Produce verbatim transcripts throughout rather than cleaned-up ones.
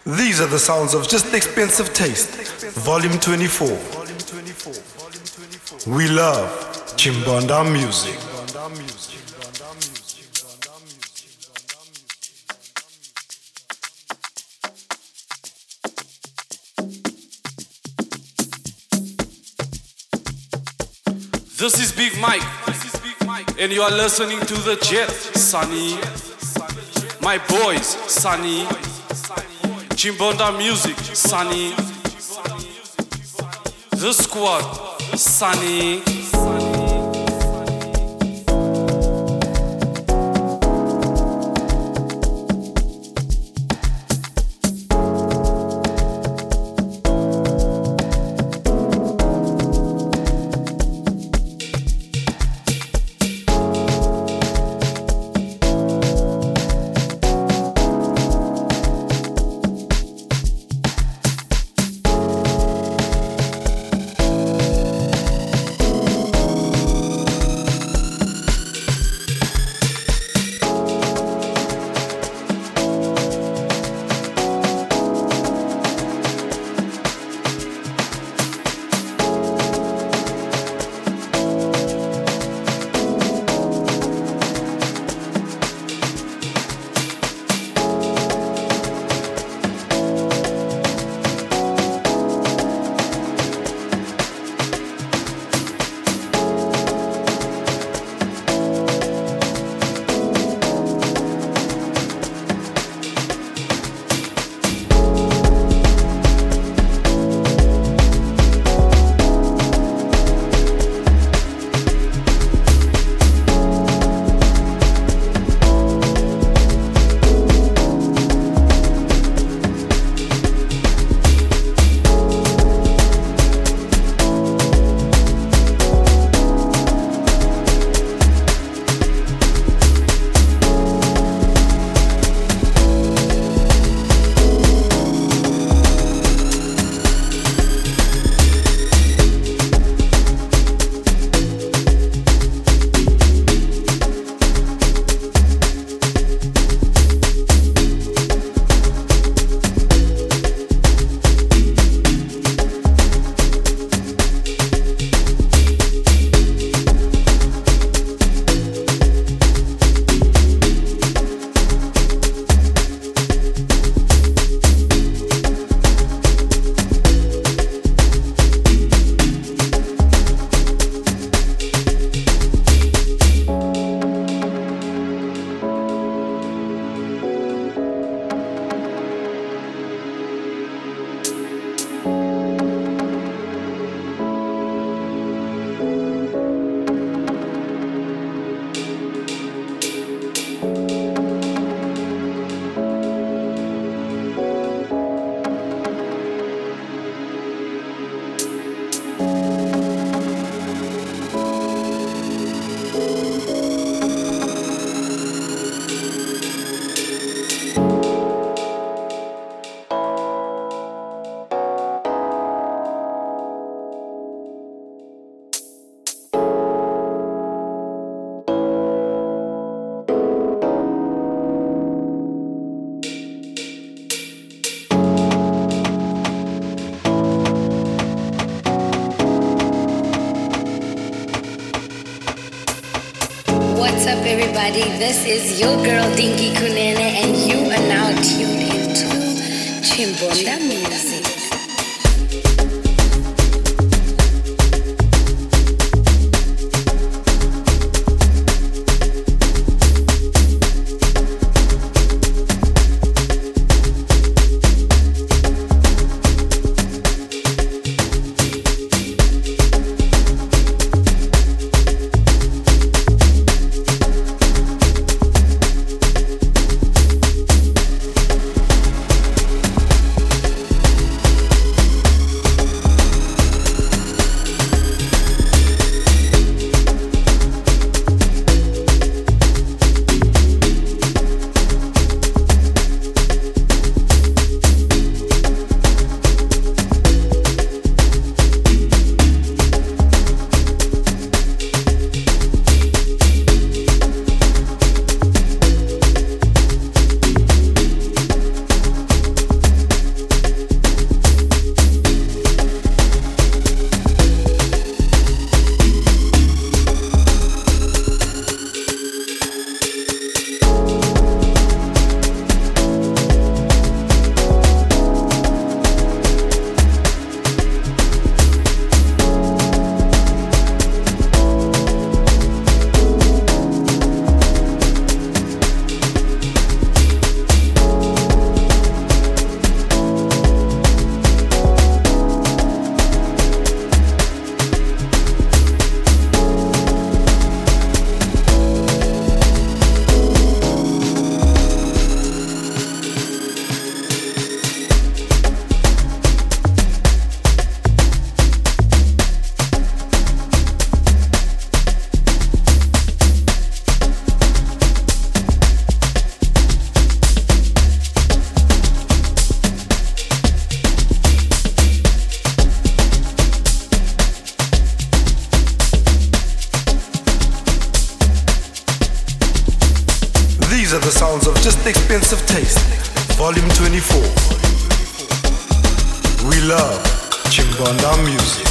These are the sounds of Just Expensive Taste, Volume twenty-four. We love Chimbonda music. This is Big Mike, and you are listening to The Jet, Sunny. My boys, Sunny. Chimbonda music, Sunny. The squad, Sunny. What's up, everybody? This is your girl Dinky Kunene, and you are now tuned into Chimbonda Music. sounds of just expensive taste. Volume twenty-four. We love Chimbonda music.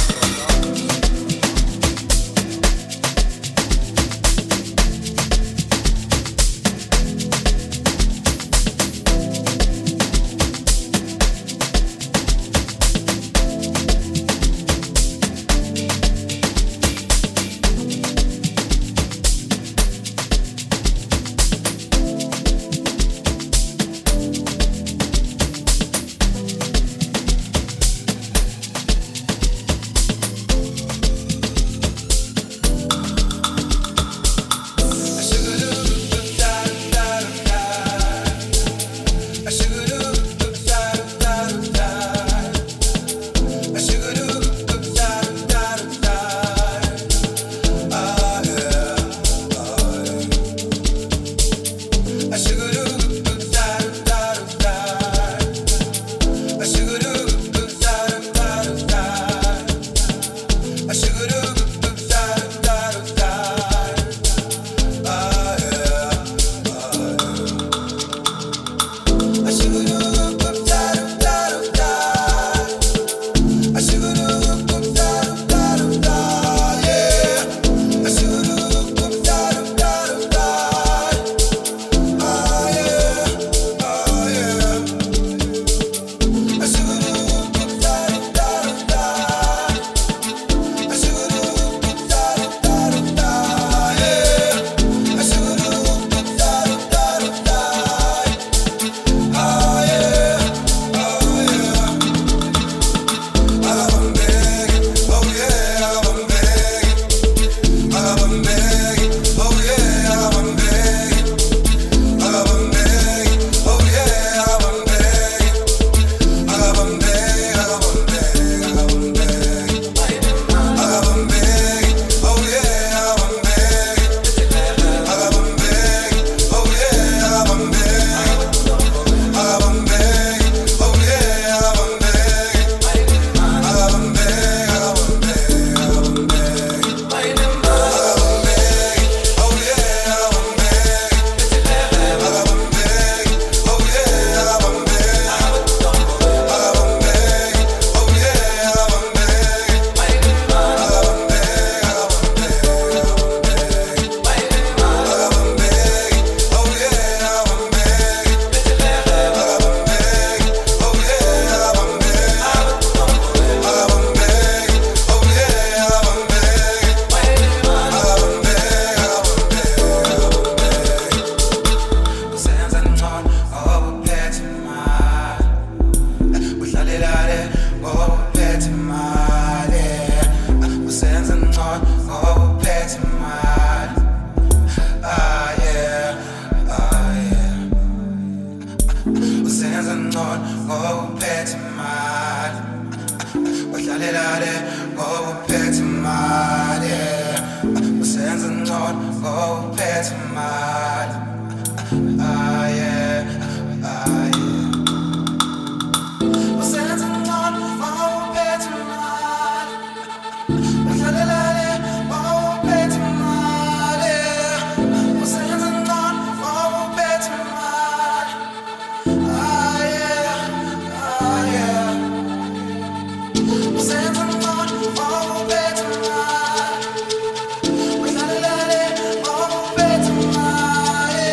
Yeah.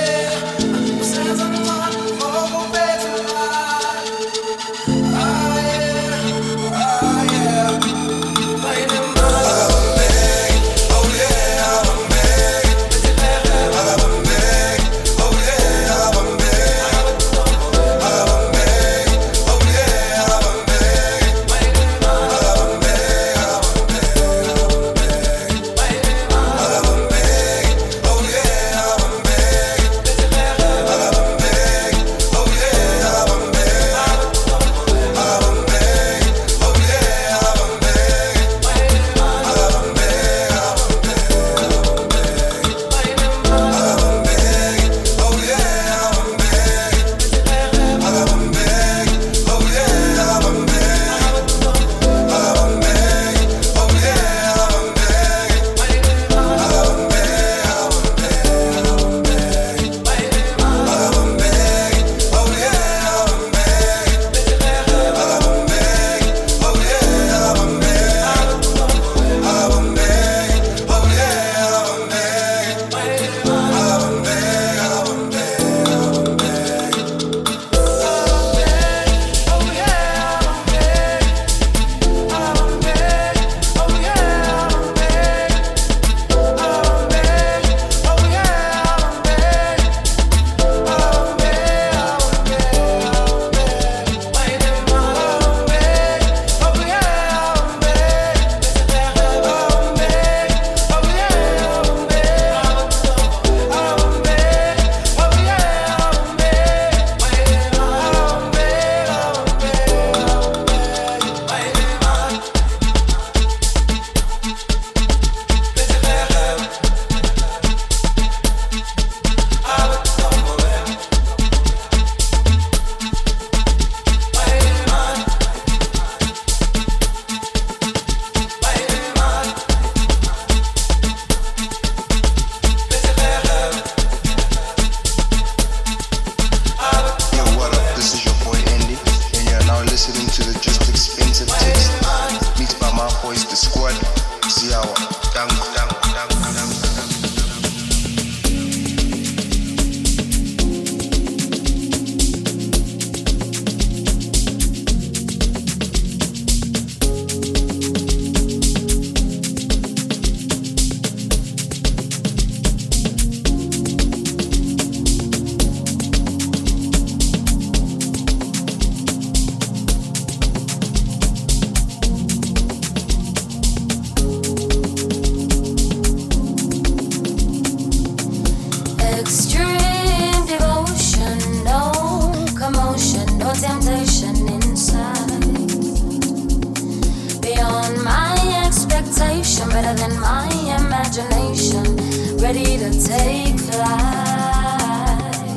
in my imagination, ready to take flight.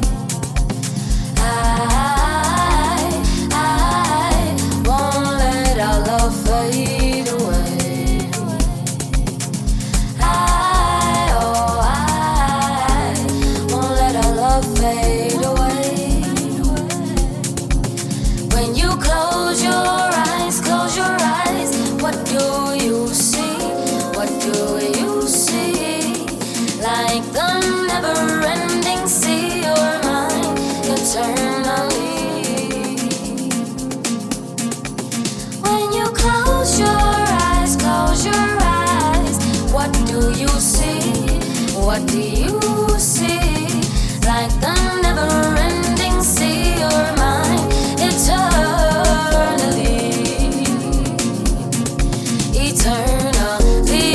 I, I won't let our love fade away. I, oh, I won't let our love fade away. When you close your eyes, close your eyes, what do you see? What do you see? Like the never-ending sea, you're mine eternally. When you close your eyes, close your eyes, what do you see? What do you see? Like the never-ending sea, you're mine eternally. Eternally.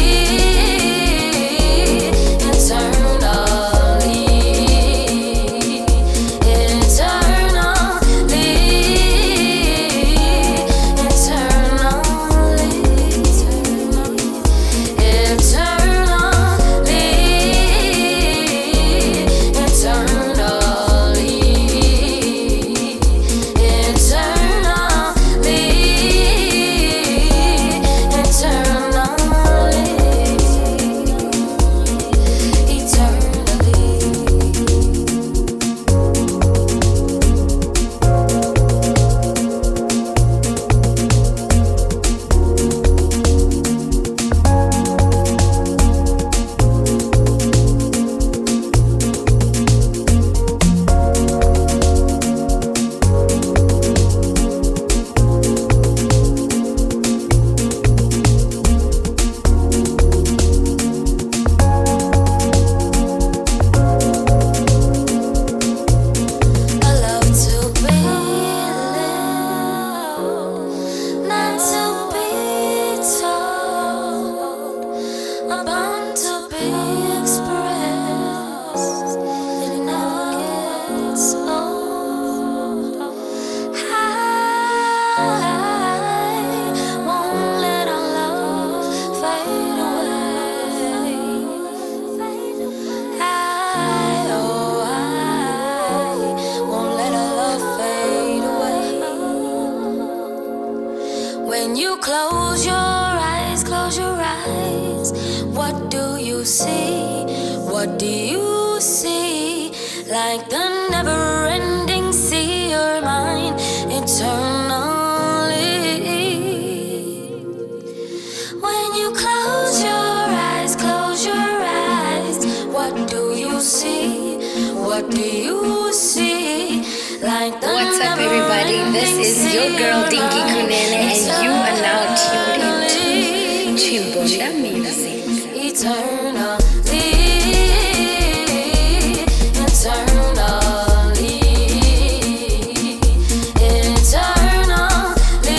When you close your eyes, close your eyes, what do you see? What do you see? Like the never-ending sea, you're mine eternally. When you close your eyes, close your eyes, what do you see? What do you see? Like the What's up, everybody? This is your girl Dinky Kunene, and you are now tuned into Chimbonda Music. Eternally, eternally, eternally,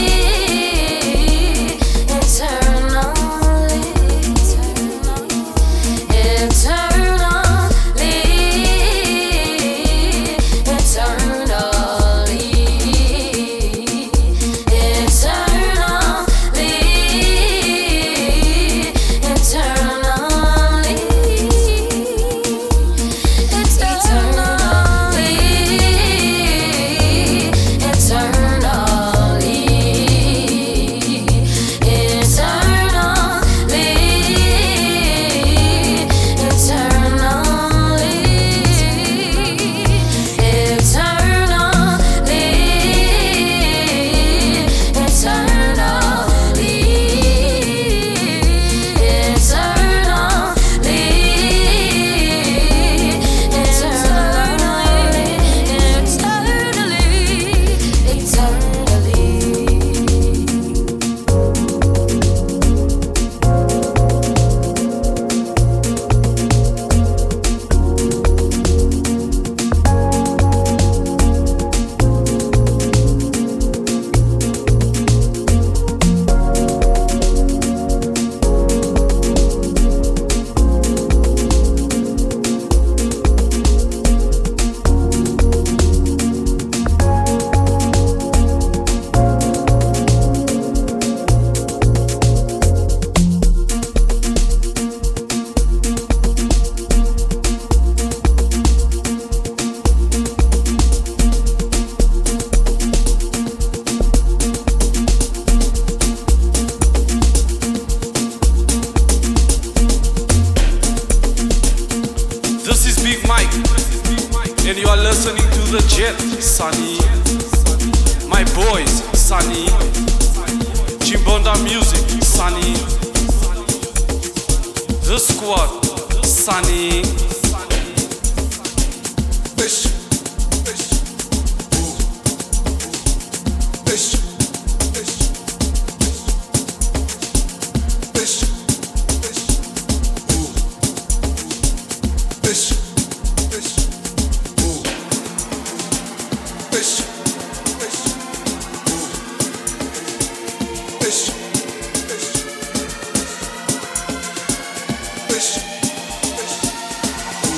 eternally, eternally, eternally, eternally, eternally. squad, Sunny. Fish, fish, ooh. Fish, fish, fish, fish, ooh. Fish, fish, ooh. Fish, fish, ooh. Fish, fish, fish, fish, ooh.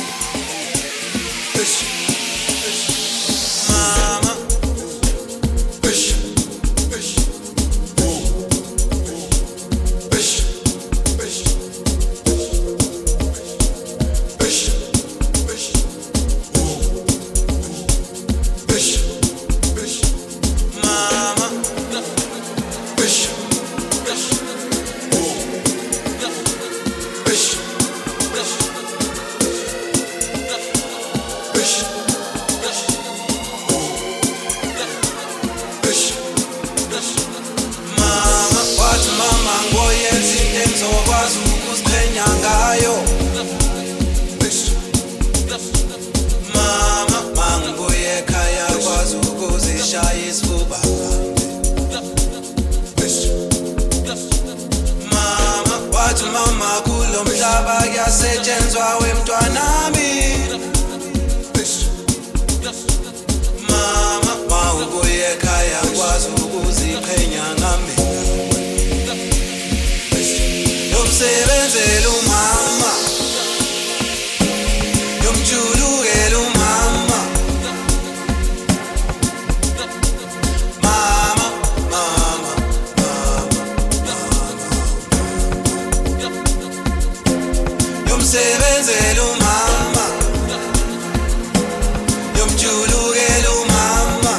Fish, fish, mama. Fish, fish, ooh. Fish, fish, fish, fish, ooh. Fish, fish, mama. Fish, fish, ooh. Fish, fish, fish, fish, ooh. Fish, fish, mama. Wathi mama ngoyenza into engizokwazi ukuziqhenya ngayo. Fish, mama mangibuye ekhaya kwazi ukuzishaya isifuba. Fish, mama wathi mama kulo mhlaba kuyasetshenzwa wemntwanami. Fish, mama mawubuye ekhaya kwazi ukuziqhenya ngami. Fish, yomsebenzela umama, yomjulukela umama. Mama, mama, mama, yomsebenzela umama, yomjulukela umama.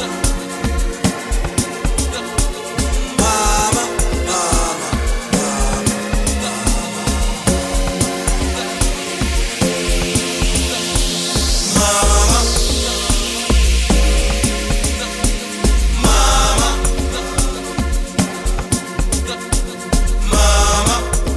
Mama, mama, mama, mama, mama, mama,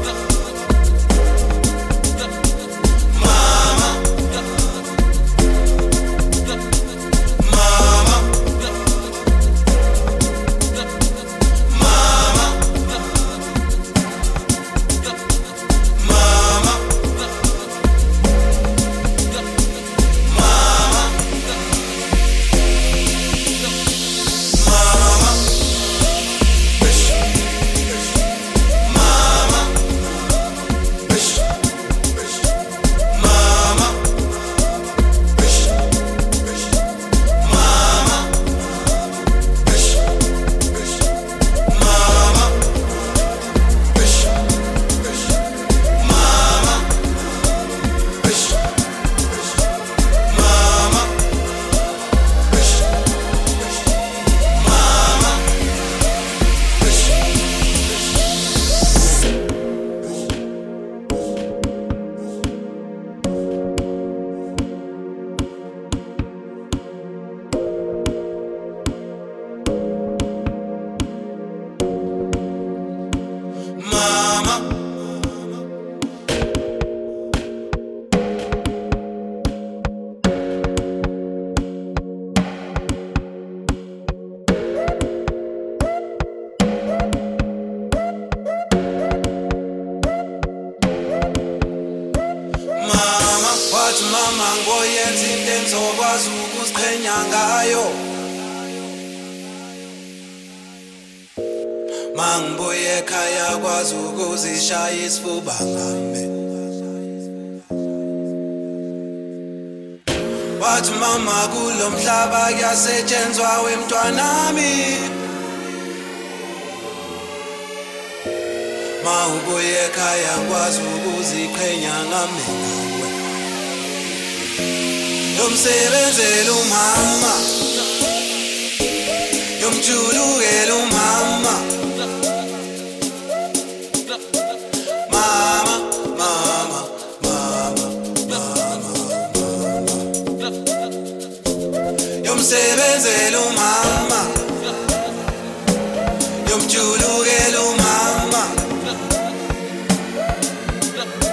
wathi mama ngoyenza into engizokwazi ukuziqhenya ngayo. Mangibuye ekhaya kwazi ukuzishaya isifuba ngami. Wathi mama kulo mhlaba kuyasetshenzwa wemntwanami. Mawubuye ekhaya kwazi ukuziqhenya ngami. Yomsebenzela umama, yomjulukela umama. Mama, mama, mama, mama, yomsebenzela umama, yomjulukela umama.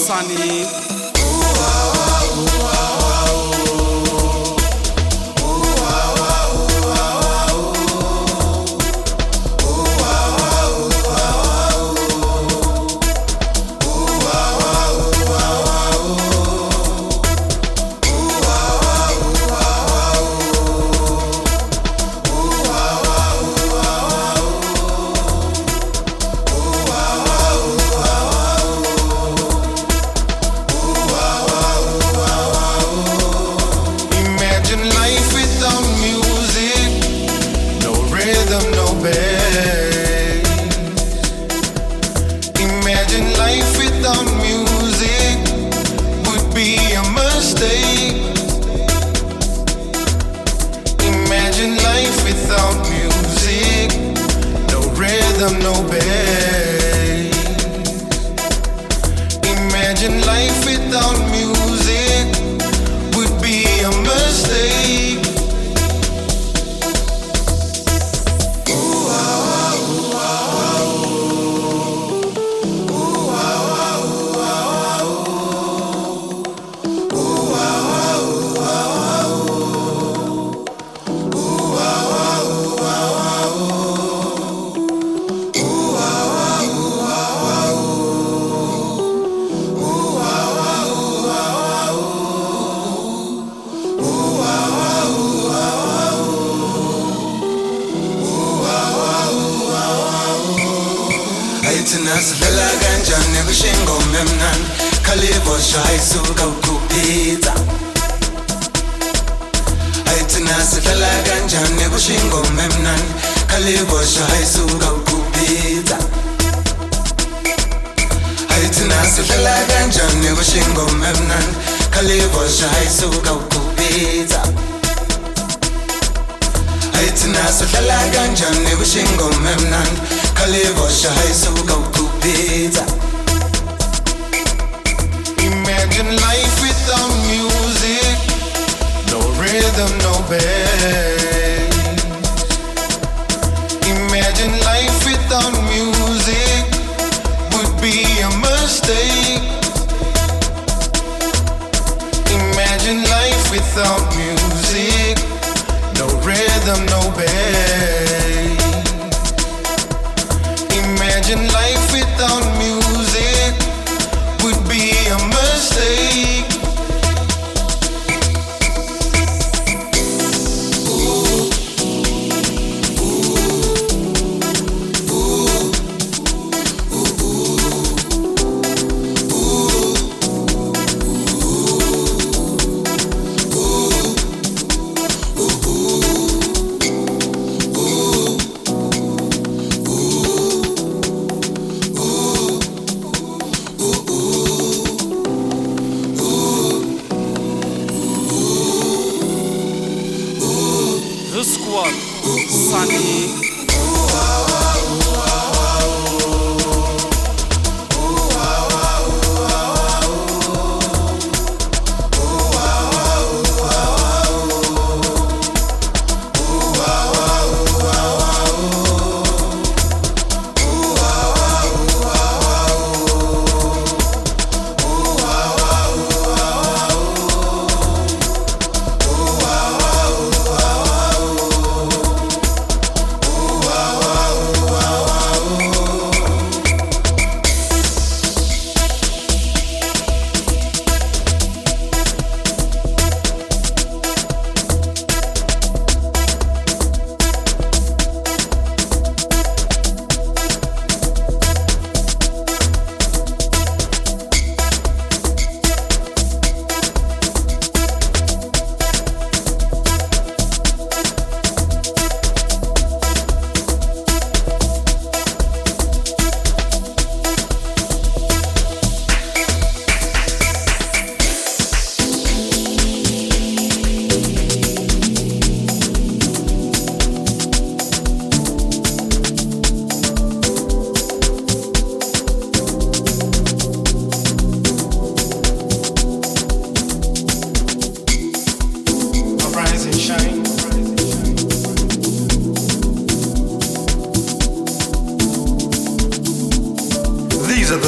Sunny.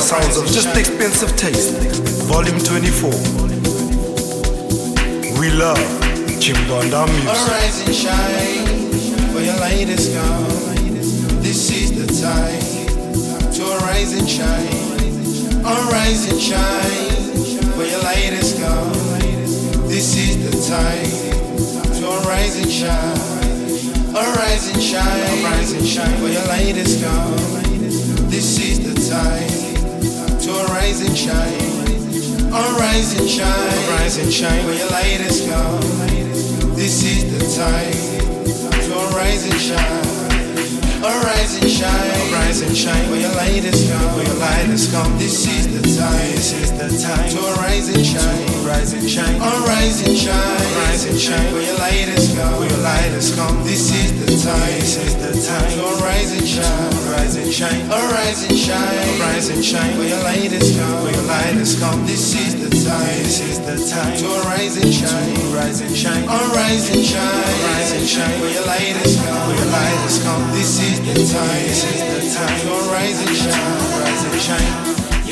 sounds of just expensive taste. Volume twenty-four. We love Chimbonda music. Arise and shine, for your light is gone. This is the time to arise and shine. Arise and shine, for your light is gone. This is the time to arise and shine. Arise and shine, arise and shine, for your light is gone. This is the time to arise and shine. Arise and shine, arise and shine, for your light is gone. This is the time to arise and shine. Arise and shine, arise and shine, for your light is gone. For your light is gone. This is the time, this is the time to arise and shine. Rise and shine, arise and shine, arise and shine, for your light is gone. For your light is gone. This is the time, this is the time to arise and shine. Rise and shine, arise and shine, arise and shine, for your light is gone. For your light is gone. This is the time, this is the time to arise and shine. Rise and shine, arise and shine, arise and shine, for your light is gone. For your light is gone. This is the time, this is the time to arise and shine. Rise and shine.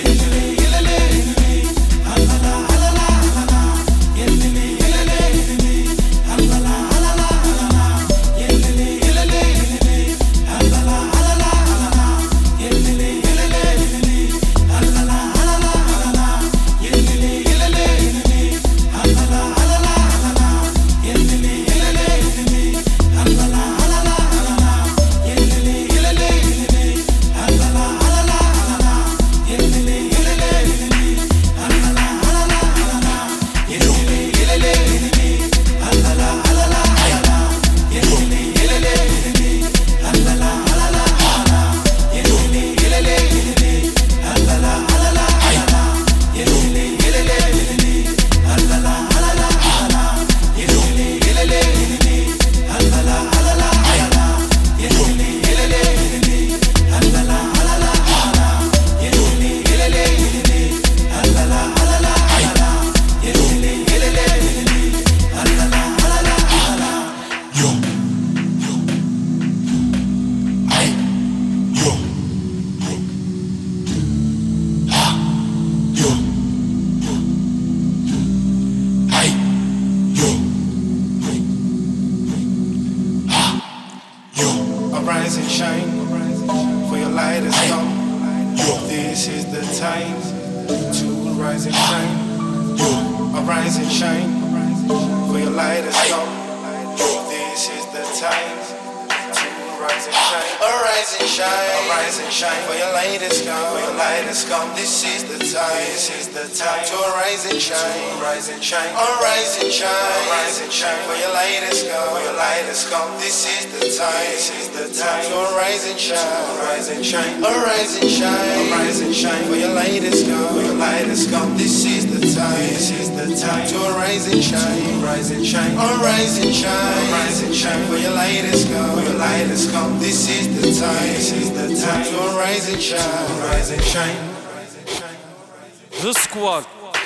The squad,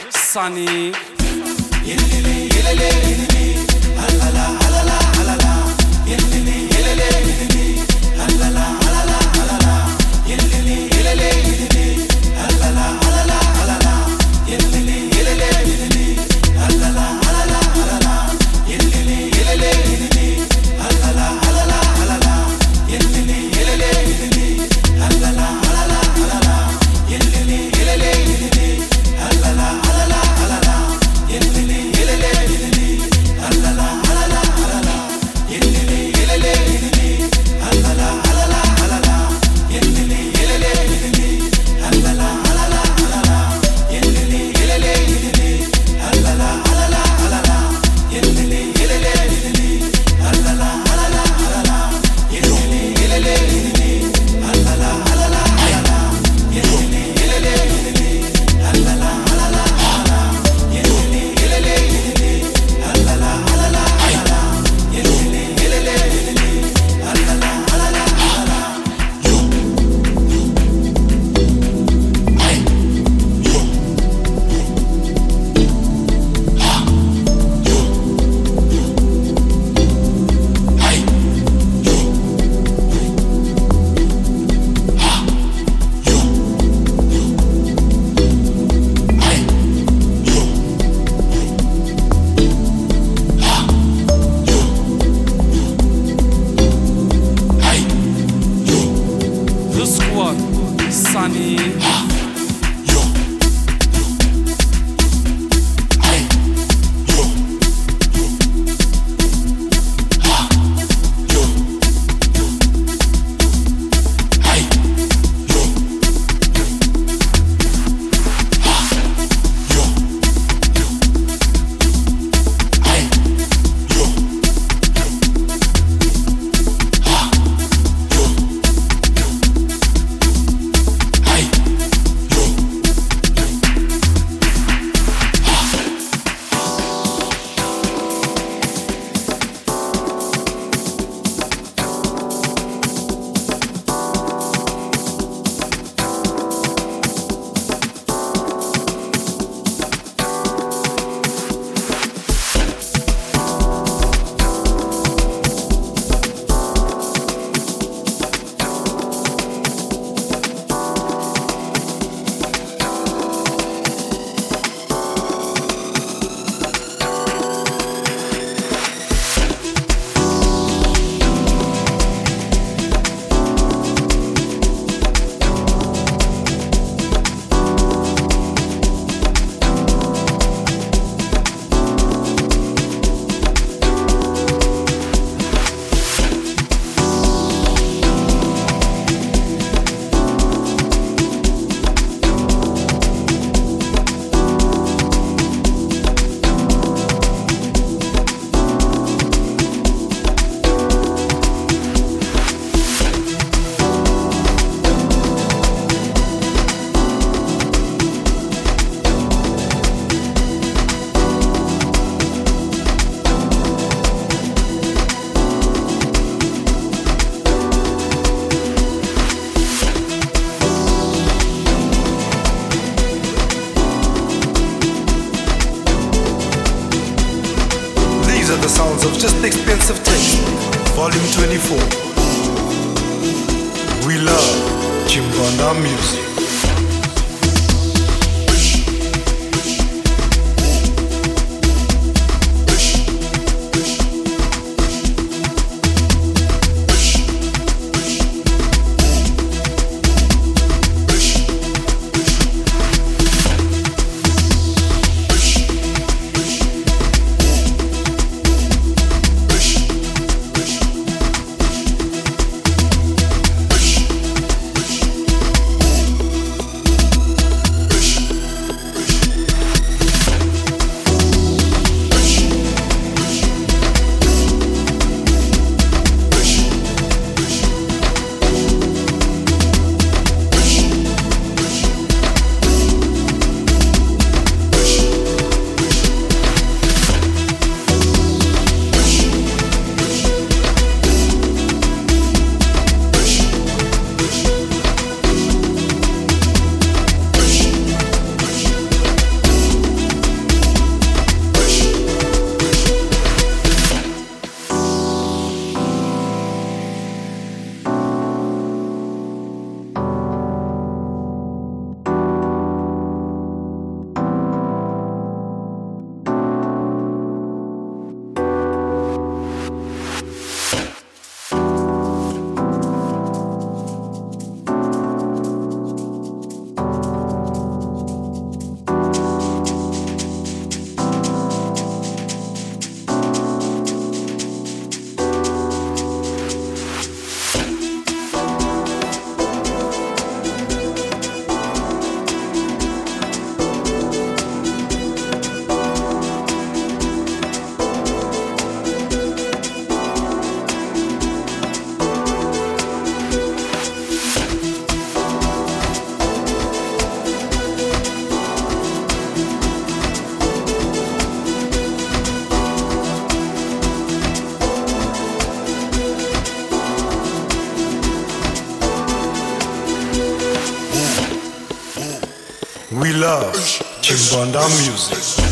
Sunny. Yeah. the sounds of just expensive taste. Volume twenty-four. We love Chimbonda music. We love Chimbonda music.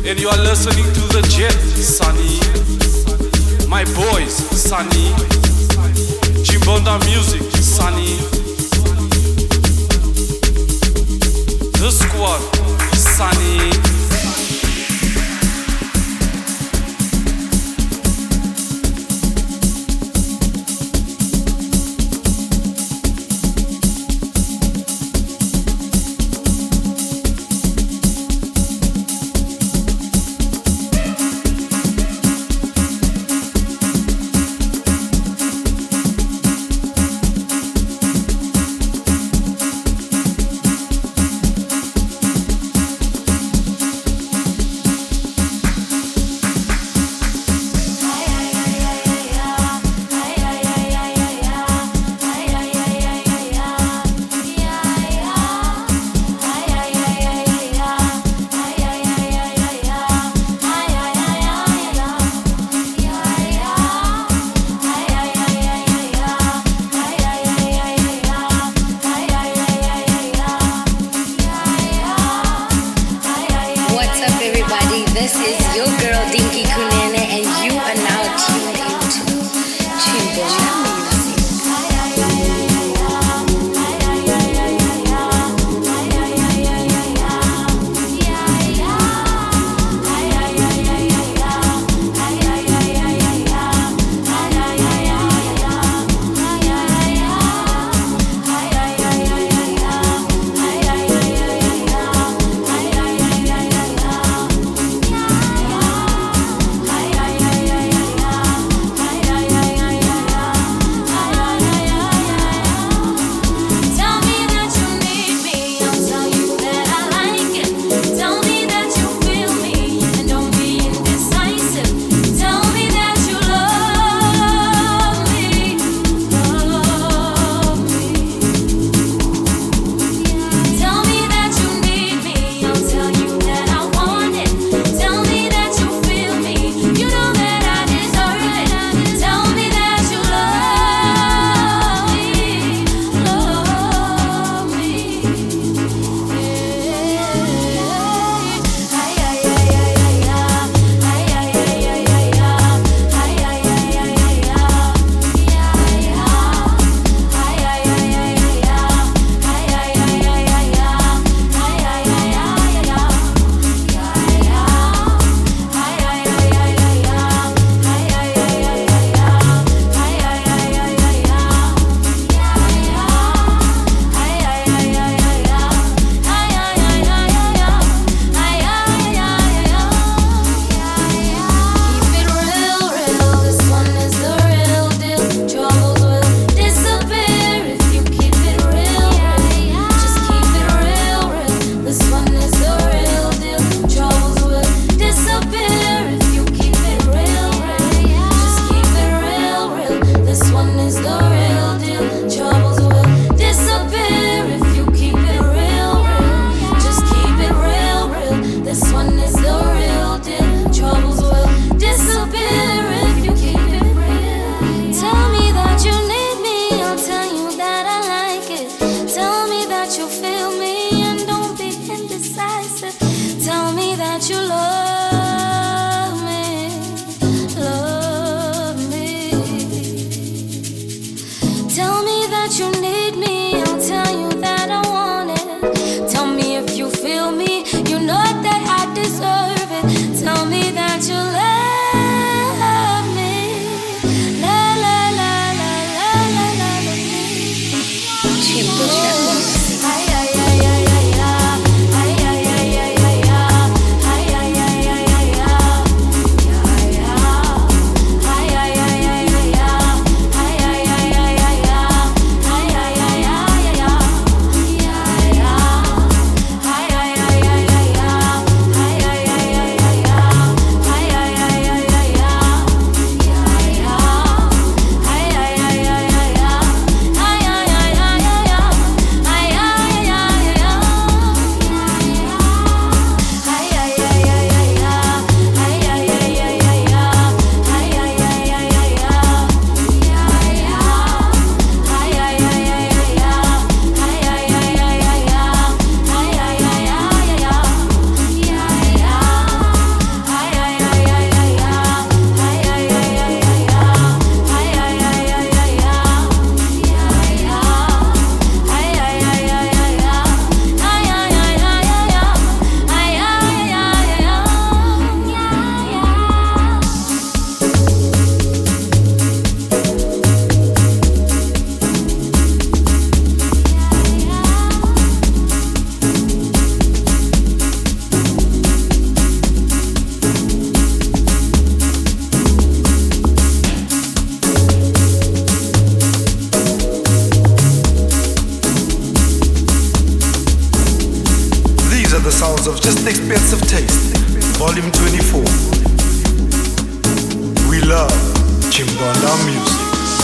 and you are listening to the Jet, Sunny. My boys, Sunny. Chimbonda Music, Sunny. The squad, Sunny. This is your girl Dinky Kunene, and you are now tuned into Chimbonda the sounds of Just Expensive Taste, Volume twenty-four. We love Chimbonda music.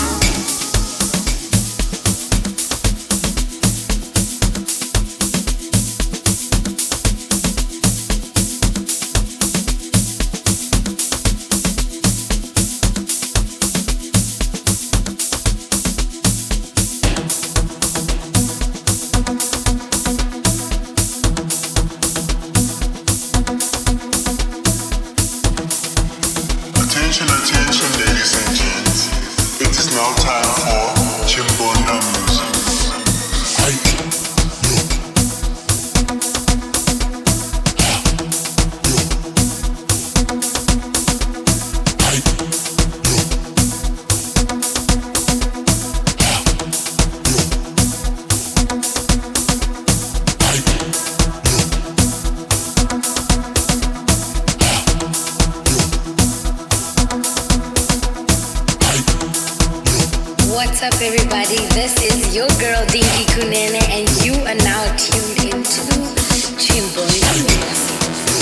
Attention, attention, ladies and gents. It is now time for Chimbonda music. What's up, everybody? This is your girl Dinky Kunene, and you are now tuned into Chimbonda Music.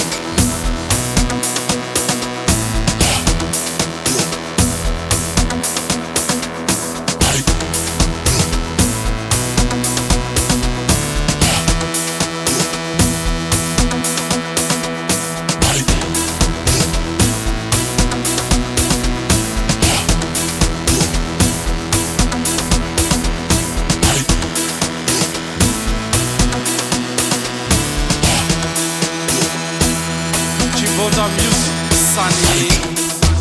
Chimbonda music, Sunny.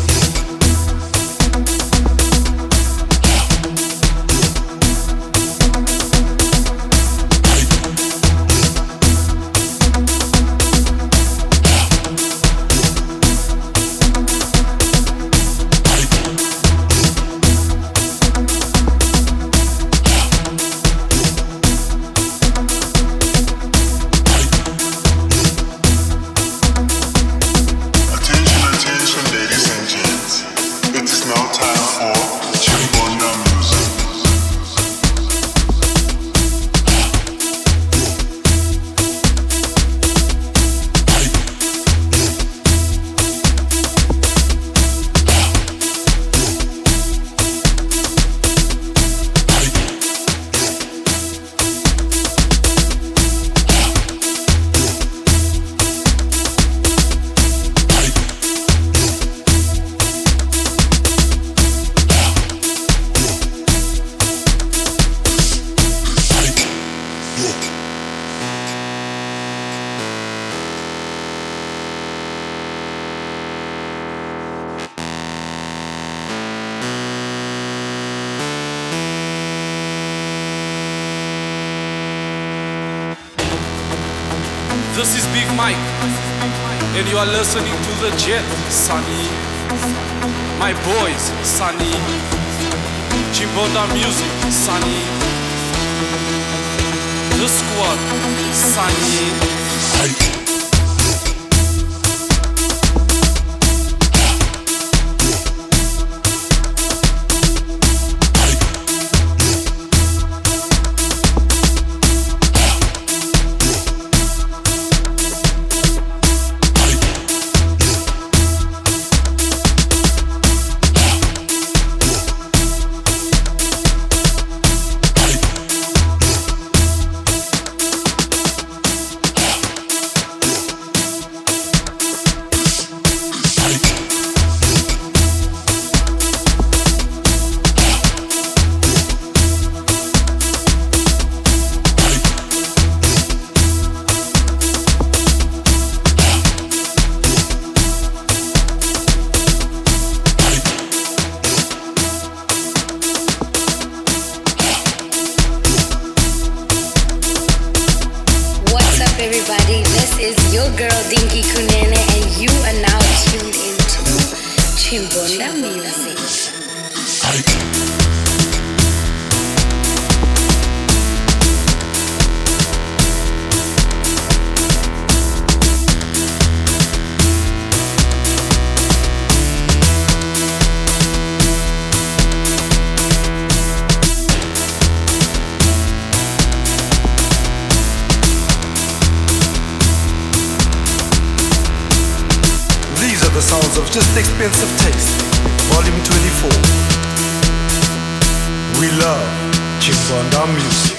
Attention, attention, ladies and gents. It is now time for Chimbonda music. This is Big Mike, and you are listening to the Jet, Sunny. My boys, Sunny. Chimbonda music, Sunny. The squad, Sunny. Everybody, this is your girl Dinky Kunene, and you are now tuned into Chimbonda Music. sounds of Just Expensive Taste, Volume twenty-four. We love Chimbonda music.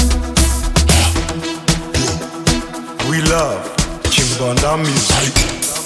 We love Chimbonda music.